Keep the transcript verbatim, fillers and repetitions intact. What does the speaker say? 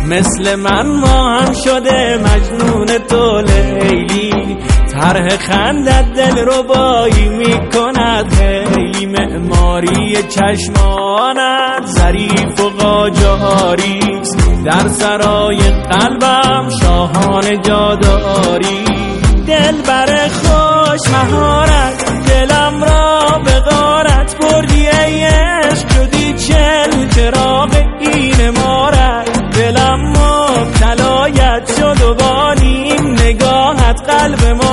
مثل من ما هم شده مجنون تو لیلی، طرح خندت دل ربایی میکند خیلی، معماری چشمانت ظریف و قاجاریست، در سرای قلبم شاهانه جاداری. دل بر خوش مهارت دلم را به غارت بردی ای عشق، شدی چل چراغ این مارت، دلم مبتلایت شد و با نیم نگاهت قلب ما